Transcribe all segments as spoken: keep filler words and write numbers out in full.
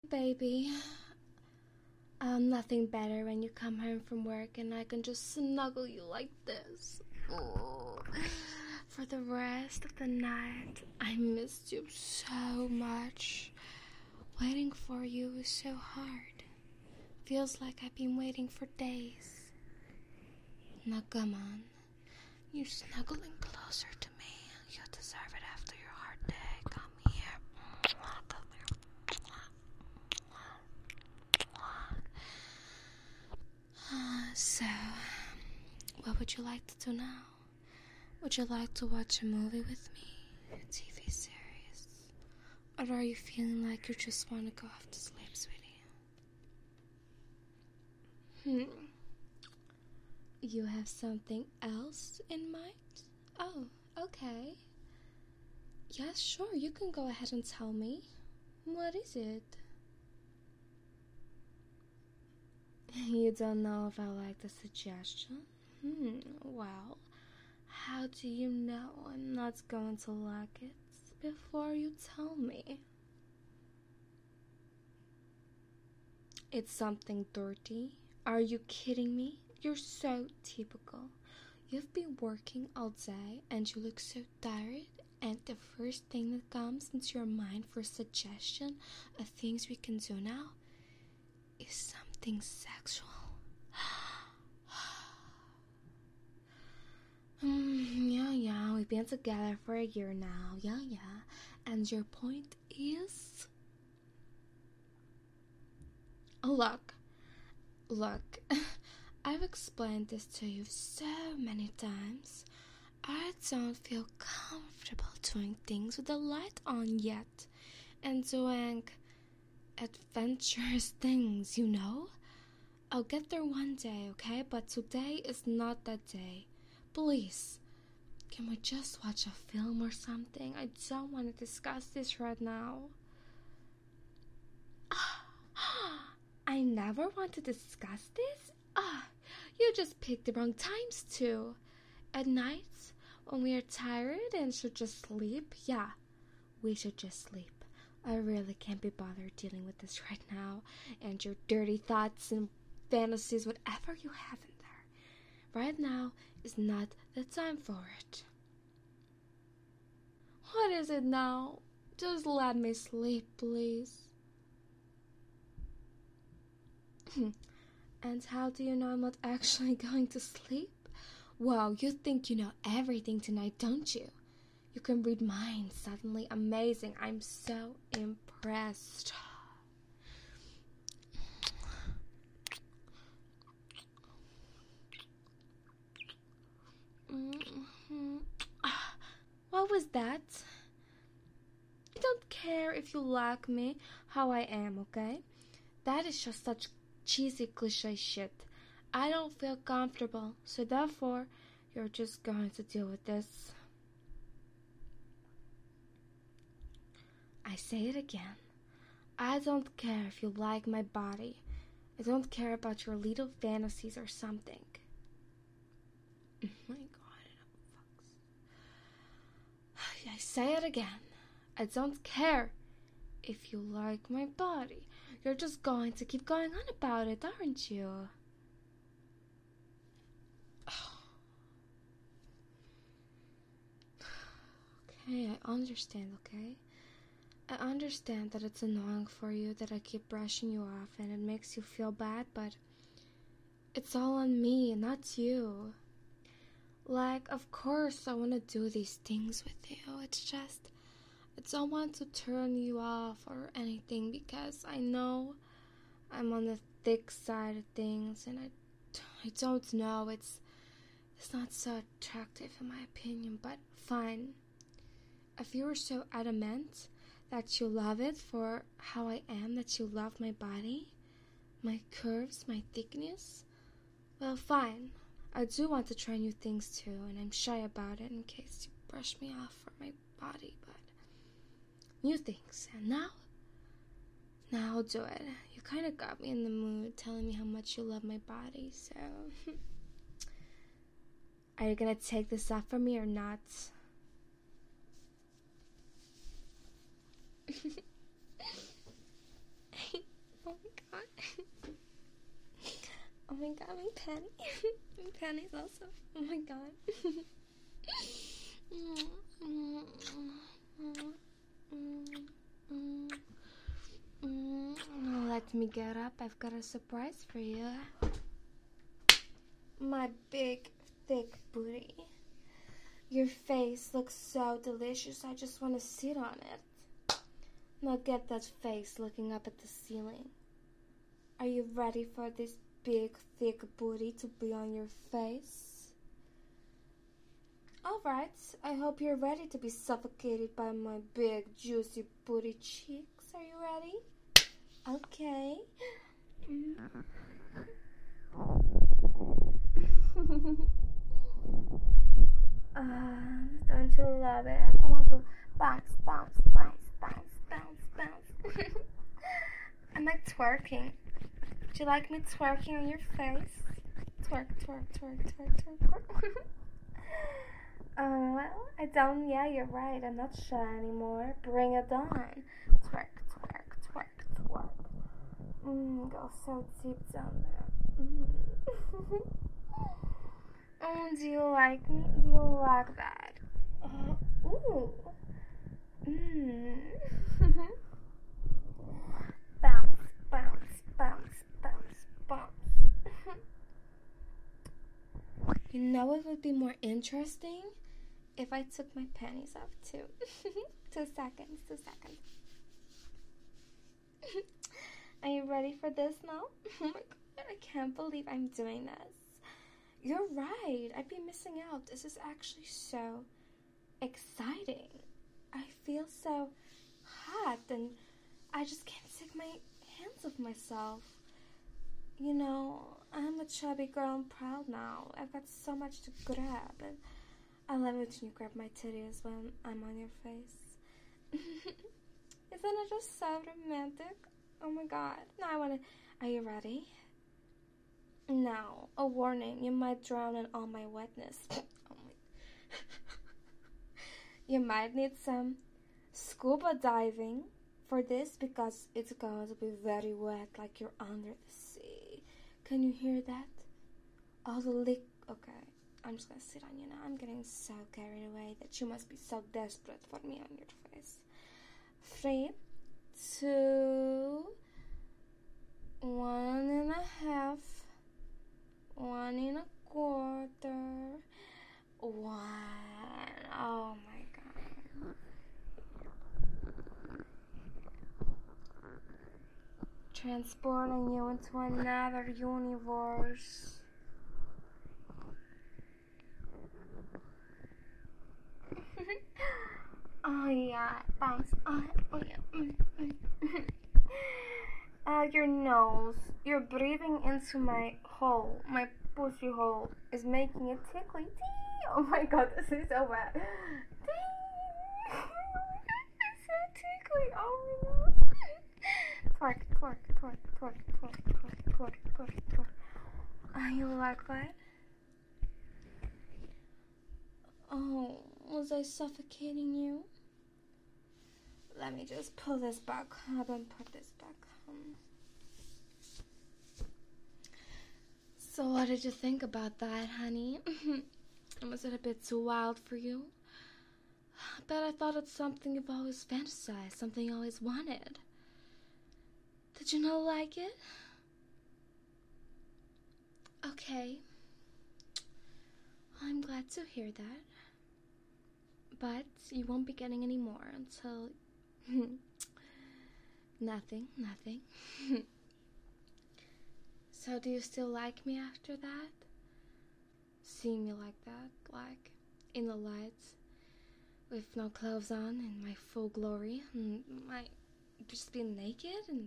Baby, um, nothing better when you come home from work and I can just snuggle you like this. Oh, for the rest of the night. I missed you so much. Waiting for you is so hard. Feels like I've been waiting for days. Now come on. You're snuggling closer to me. You deserve it after your hard day. Come here. Come here. So, what would you like to do now? Would you like to watch a movie with me? A T V series? Or are you feeling like you just want to go off to sleep, sweetie? Hmm. You have something else in mind? Oh, okay. Yes, sure, you can go ahead and tell me. What is it? You don't know if I like the suggestion? Hmm, well, how do you know I'm not going to like it before you tell me? It's something dirty? Are you kidding me? You're so typical. You've been working all day and you look so tired, and the first thing that comes into your mind for a suggestion of things we can do now is something sexual. mm, yeah, yeah, we've been together for a year now. Yeah, yeah. And your point is? Look, look. I've explained this to you so many times. I don't feel comfortable doing things with the light on yet, and doing adventurous things, you know? I'll get there one day, okay? But today is not that day. Please, can we just watch a film or something? I don't want to discuss this right now. I never want to discuss this? Ah, you just picked the wrong times too. At night, when we are tired and should just sleep, yeah, we should just sleep. I really can't be bothered dealing with this right now, and your dirty thoughts and fantasies, whatever you have in there. Right now is not the time for it. What is it now? Just let me sleep, please. And how do you know I'm not actually going to sleep? Wow, you think you know everything tonight, don't you? You can read minds suddenly. Amazing. I'm so impressed. Mm-hmm. What was that? I don't care if you like me how I am, okay? That is just such cheesy cliche shit. I don't feel comfortable, so therefore you're just going to deal with this. I say it again. I don't care if you like my body. I don't care about your little fantasies or something. Oh my god. I say it again. I don't care if you like my body. You're just going to keep going on about it, aren't you? Okay, I understand, okay? I understand that it's annoying for you that I keep brushing you off and it makes you feel bad, but it's all on me, not you. Like, of course I want to do these things with you. It's just, I don't want to turn you off or anything because I know I'm on the thick side of things and I, I don't know, it's, it's not so attractive in my opinion, but fine. If you were so adamant that you love it for how I am, that you love my body, my curves, my thickness, well, fine. I do want to try new things too, and I'm shy about it in case you brush me off for my body, but new things. And now, now I'll do it. You kind of got me in the mood telling me how much you love my body, so are you gonna take this off from me or not? my god, my panty. My panties also. Oh my god. Let me get up. I've got a surprise for you. My big, thick booty. Your face looks so delicious. I just want to sit on it. Now get that face looking up at the ceiling. Are you ready for this big, thick booty to be on your face? Alright, I hope you're ready to be suffocated by my big, juicy booty cheeks. Are you ready? Okay. uh, don't you love it? I want to bounce, bounce, bounce, bounce, bounce, bounce. I'm like twerking. Do you like me twerking on your face? Twerk, twerk, twerk, twerk, twerk, twerk. uh, well, I don't, yeah, you're right. I'm not shy anymore. Bring it on. Twerk, twerk, twerk, twerk. Mmm, go so deep down there. Mm. Oh, do you like me? Do you like that? Uh, ooh. Mmm. Bounce, bounce, bounce, bounce, bounce. You know it would be more interesting if I took my panties off too. Two seconds, two seconds. Are you ready for this now? Oh my god, I can't believe I'm doing this. You're right, I'd be missing out. This is actually so exciting. I feel so hot and I just can't take my hands off myself. You know, I'm a chubby girl and proud now. I've got so much to grab, and I love it when you grab my titties when I'm on your face. Isn't it just so romantic? Oh my god. Now I wanna... Are you ready? Now, a warning. You might drown in all my wetness. Oh my... You might need some scuba diving for this because it's going to be very wet, like you're under the sea. Can you hear that? All the lick. Okay, I'm just gonna sit on you now. I'm getting so carried away that you must be so desperate for me on your face. Three, two, one and a half, one and a quarter, one. Oh my god. Transporting you into another universe. Oh yeah, bounce. Oh, oh yeah. Mm, mm, mm. Uh, your nose. You're breathing into my hole. My pussy hole is making it tickly. Dee! Oh my god, this is so bad. Dee! It's so tickly. Oh my god. Twerk, twerk, twerk, twerk, twerk, twerk, twerk, twerk, twerk. Oh, you like that? Oh, was I suffocating you? Let me just pull this back up and put this back on. So what did you think about that, honey? Was it a bit too wild for you? But I thought it's something you've always fantasized, something you always wanted. Did you not like it? Okay. I'm glad to hear that. But you won't be getting any more until... nothing, nothing. So do you still like me after that? Seeing me like that, like in the lights, with no clothes on, in my full glory, and my just being naked, and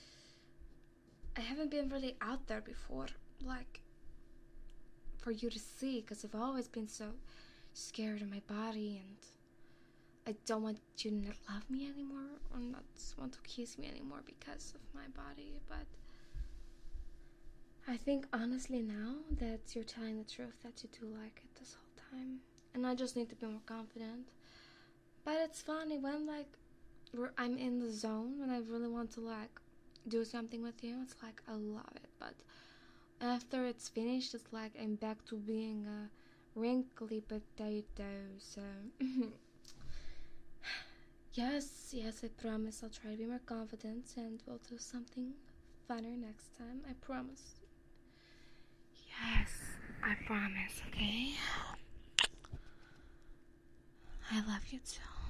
I haven't been really out there before, like for you to see, because I've always been so scared of my body, and I don't want you to not love me anymore, or not want to kiss me anymore because of my body. But I think honestly now that you're telling the truth, that you do like it this whole time, and I just need to be more confident. But it's funny when like we're, I'm in the zone, when I really want to like do something with you, it's like I love it. But after it's finished, it's like I'm back to being a wrinkly potato. So, yes, yes, I promise I'll try to be more confident and we'll do something funner next time. I promise. Yes, I promise, okay? I love you too.